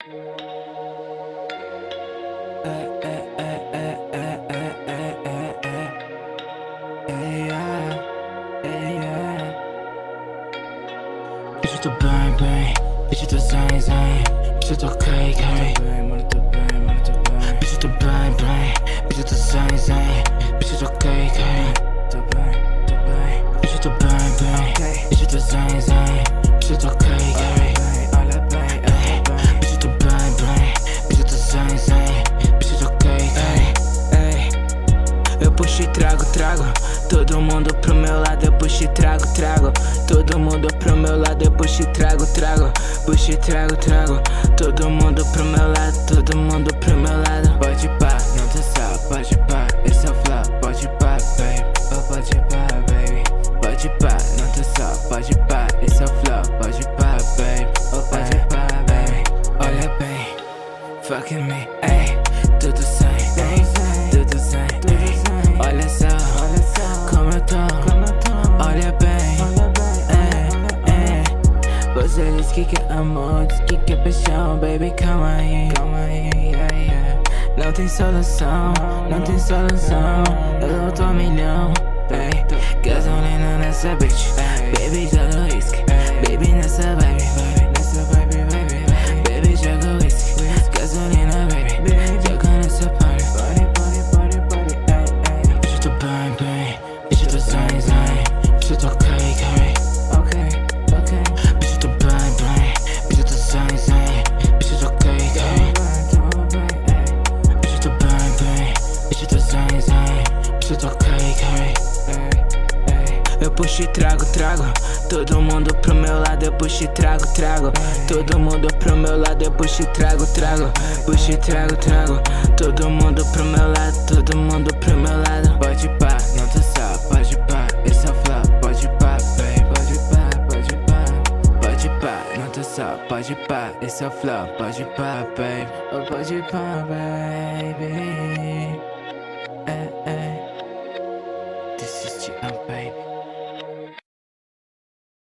Bicho tô bem, bem, bicho tô zen, zen, bicho tô cray, cray. Bicho tô bem, bem, bicho tô zen, zen, bicho tô cray, cray. Bicho tô bem, bem, bicho tô zen, zen, bicho tô cray, cray. Bicho tô bem, bem, bicho tô zen, zen, bicho tô cray, cray. Eu puxo e trago, trago. Todo mundo pro meu lado, eu puxo e trago, trago. Todo mundo pro meu lado, eu puxo e trago, trago. Puxo e trago, trago. Todo mundo pro meu lado, todo mundo pro meu lado. Pode pá, não tu sabe, pode pá, esse é o flow. Pode pá, baby, oh pode pá, baby. Pode pá, não tu sabe, pode pá, esse é o flow. Pode pá, baby, oh pode pá, baby. Olha bem, fucking me, ayy. Tudo sem, tudo sem, olha só. Como eu tô, olha bem, Você diz que quer amor, diz que quer paixão, baby, calma aí, Não tem solução, não tem solução, eu tô a milhão, gasolina nessa bitch, baby, joga whisky, baby, nessa vibe, baby, joga whisky, gasolina, baby, joga nessa party. Bicho tô bem, bem, bicho tô zen, zen, bicho tô cray, cray. Bicho tô bem, bem, bicho tô zen, zen, bicho tô cray, cray. Bicho tô bem, bem, bicho tô zen, zen, bicho tô cray, cray. Eu puxo e trago, trago. Todo mundo pro meu lado, eu puxo e trago, trago. Todo mundo pro meu lado, eu puxo e trago, trago. Puxo e trago, trago. Todo mundo pro meu lado, todo mundo pro meu lado. Pode pá, não tu sabe, pode pá, esse é o flow. Pode pá, baby, pode pá, pode pá. Pode pá, não tu sabe, pode pá, esse é o flow. Pode pá, baby, oh pode pá, baby.